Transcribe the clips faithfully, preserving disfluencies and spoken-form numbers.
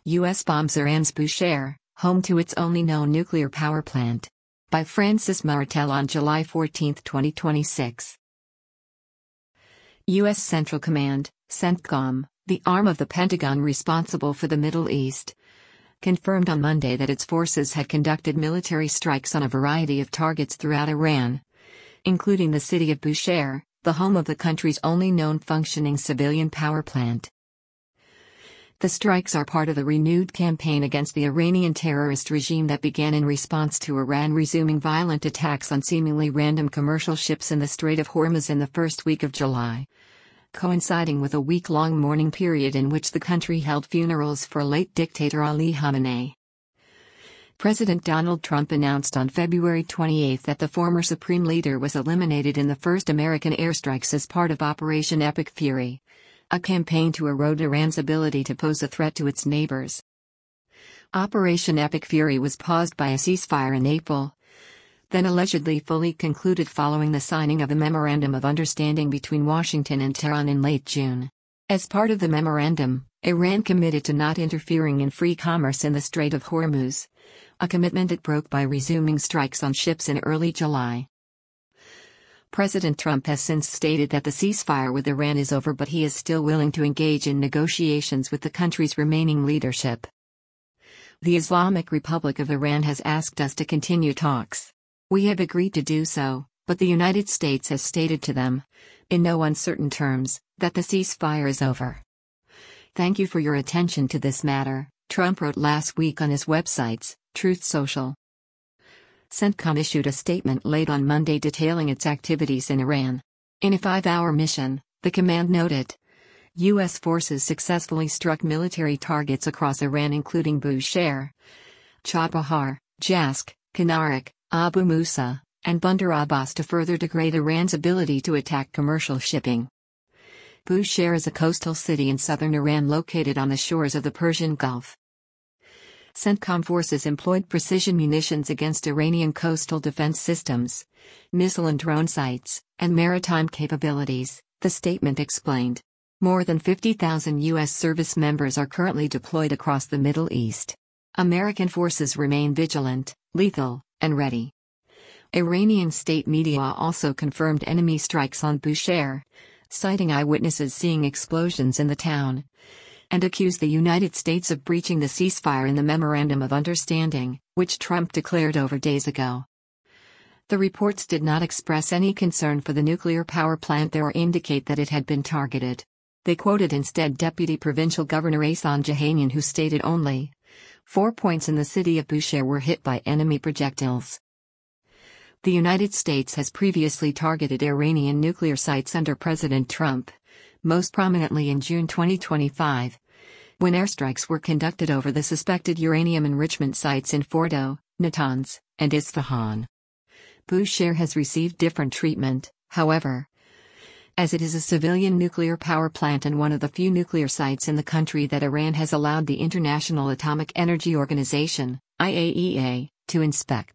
U S bombs Iran's Bushehr, home to its only known nuclear power plant. By Francis Martel on July fourteenth, twenty twenty-six. U S Central Command, CENTCOM, the arm of the Pentagon responsible for the Middle East, confirmed on Monday that its forces had conducted military strikes on a variety of targets throughout Iran, including the city of Bushehr, the home of the country's only known functioning civilian power plant. The strikes are part of the renewed campaign against the Iranian terrorist regime that began in response to Iran resuming violent attacks on seemingly random commercial ships in the Strait of Hormuz in the first week of July, coinciding with a week-long mourning period in which the country held funerals for late dictator Ali Khamenei. President Donald Trump announced on February twenty-eighth that the former Supreme Leader was eliminated in the first American airstrikes as part of Operation Epic Fury, a campaign to erode Iran's ability to pose a threat to its neighbors. Operation Epic Fury was paused by a ceasefire in April, then allegedly fully concluded following the signing of a Memorandum of Understanding between Washington and Tehran in late June. As part of the memorandum, Iran committed to not interfering in free commerce in the Strait of Hormuz, a commitment it broke by resuming strikes on ships in early July. President Trump has since stated that the ceasefire with Iran is over, but he is still willing to engage in negotiations with the country's remaining leadership. The Islamic Republic of Iran has asked us to continue talks. We have agreed to do so, but the United States has stated to them, in no uncertain terms, that the ceasefire is over. Thank you for your attention to this matter, Trump wrote last week on his websites, Truth Social. CENTCOM issued a statement late on Monday detailing its activities in Iran. In a five-hour mission, the command noted, U S forces successfully struck military targets across Iran including Bushehr, Chabahar, Jask, Kanarak, Abu Musa, and Bandar Abbas to further degrade Iran's ability to attack commercial shipping. Bushehr is a coastal city in southern Iran located on the shores of the Persian Gulf. CENTCOM forces employed precision munitions against Iranian coastal defense systems, missile and drone sites, and maritime capabilities, the statement explained. More than fifty thousand U S service members are currently deployed across the Middle East. American forces remain vigilant, lethal, and ready. Iranian state media also confirmed enemy strikes on Bushehr, citing eyewitnesses seeing explosions in the town, and accused the United States of breaching the ceasefire in the Memorandum of Understanding, which Trump declared over days ago. The reports did not express any concern for the nuclear power plant there or indicate that it had been targeted. They quoted instead Deputy Provincial Governor Ahsan Jahanian, who stated only four points in the city of Bushehr were hit by enemy projectiles. The United States has previously targeted Iranian nuclear sites under President Trump, most prominently in June twenty twenty-five, when airstrikes were conducted over the suspected uranium enrichment sites in Fordo, Natanz, and Isfahan. Bushehr has received different treatment, however, as it is a civilian nuclear power plant and one of the few nuclear sites in the country that Iran has allowed the International Atomic Energy Organization, I A E A, to inspect.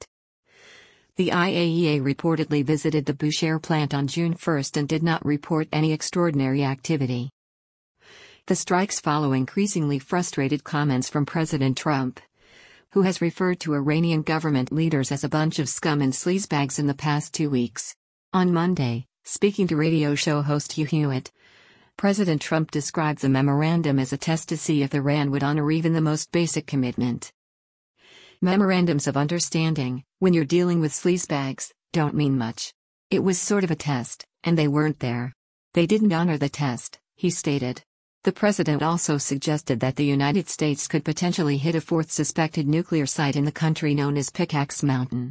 The I A E A reportedly visited the Bushehr plant on June first and did not report any extraordinary activity. The strikes follow increasingly frustrated comments from President Trump, who has referred to Iranian government leaders as a bunch of scum and sleazebags in the past two weeks. On Monday, speaking to radio show host Hugh Hewitt, President Trump described the memorandum as a test to see if Iran would honor even the most basic commitment. Memorandums of understanding, when you're dealing with sleazebags, don't mean much. It was sort of a test, and they weren't there. They didn't honor the test, he stated. The president also suggested that the United States could potentially hit a fourth suspected nuclear site in the country known as Pickaxe Mountain.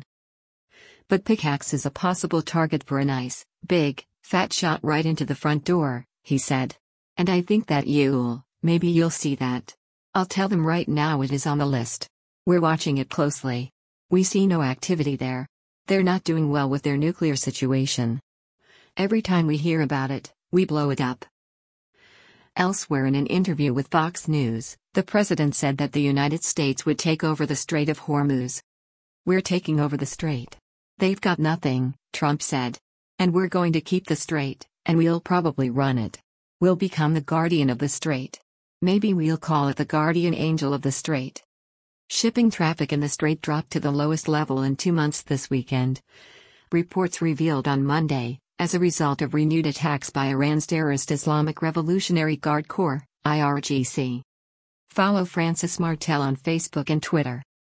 But Pickaxe is a possible target for a nice, big, fat shot right into the front door, he said. And I think that you'll, maybe you'll see that. I'll tell them right now it is on the list. We're watching it closely. We see no activity there. They're not doing well with their nuclear situation. Every time we hear about it, we blow it up. Elsewhere in an interview with Fox News, the president said that the United States would take over the Strait of Hormuz. We're taking over the strait. They've got nothing, Trump said. And we're going to keep the strait, and we'll probably run it. We'll become the guardian of the strait. Maybe we'll call it the guardian angel of the Strait. Shipping traffic in the Strait dropped to the lowest level in two months this weekend, reports revealed on Monday, as a result of renewed attacks by Iran's terrorist Islamic Revolutionary Guard Corps, I R G C. Follow Francis Martel on Facebook and Twitter.